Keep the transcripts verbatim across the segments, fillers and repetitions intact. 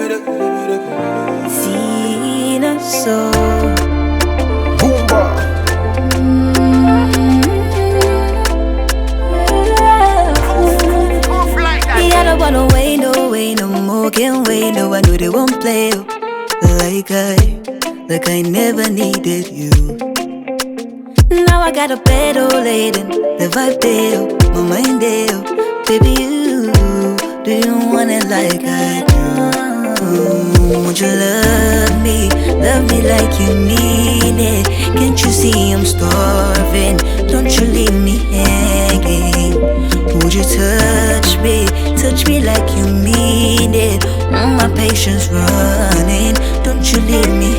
Sina so Boomba. I don't wanna wait, no way, no more, can't wait, no, I know they won't play oh. Like I, like I never needed you. Now I got a bed all laden, the vibe there, my mind there. Baby you, do you want it like I do? Mm, won't you love me, love me like you mean it? Can't you see I'm starving, don't you leave me hanging? Would you touch me, touch me like you mean it? Mm, my patience running, don't you leave me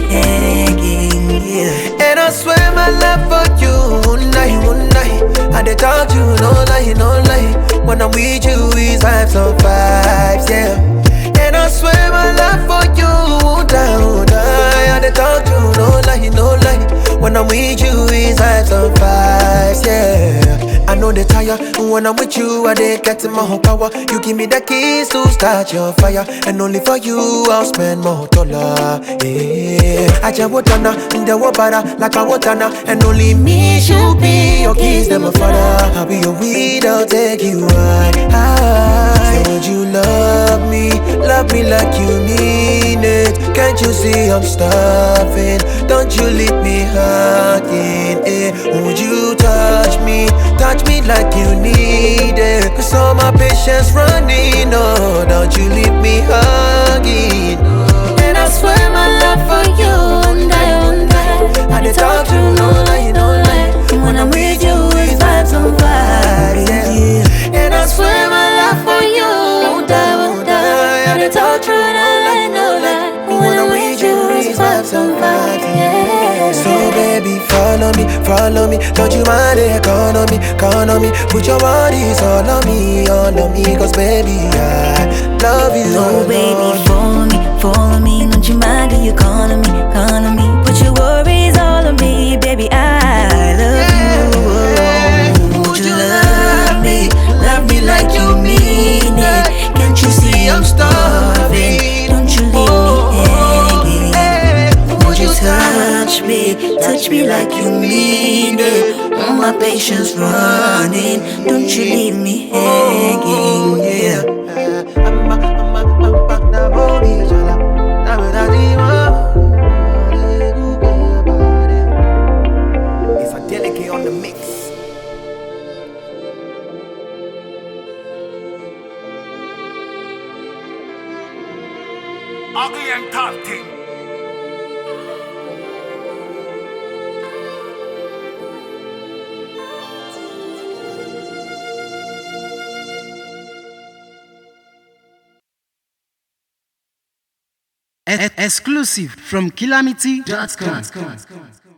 hanging, yeah. And I swear my love for you, one night, one night. I dey talk to you, no lie, no lie. When I'm with you, it's vibes on vibes, yeah. And I swear my love for you, won't die, won't die. I dey talk to you, no lie, no lie. When I'm with you, it's vibes on vibes, yeah. I know they tire, when I'm with you, I dey get my whole power. You give me the keys to start your fire, and only for you, I'll spend more dollar, yeah. I just want to in the water, like a water, and only me should be your keys, them my father. I'll be your weed, I'll take you high, high. So would you love me, love me like you mean it? Can't you see I'm starving? Don't you leave me hanging, eh? Would you touch me, touch me like you need it? Cause all my patience running, oh, don't you leave me hanging. And I swear my love for you, won't die, won't die. I dey talk to you, no lie, no lie. When I'm with you, it's vibes on vibes, yeah. And I swear my love for you Won't die, won't die. I dey talk true, no lie, no lie. When I'm with you, it's vibes on vibes, yeah. So baby, follow me, follow me. Don't you mind the economy, economy. Put your bodies all on me, all on me. Cause baby, I love you. No baby, follow me, follow me. Don't you mind the economy, economy. Put your worries all on me, baby, I love you. Would you love me, love me like you mean it? Can't you see I'm starving? Don't you leave me hanging? Would you touch me, touch me like you mean it? All my patience running, don't you leave me hanging, yeah. It's a delicate on the mix. Ugly and tough thing. Exclusive from Calamity dot com.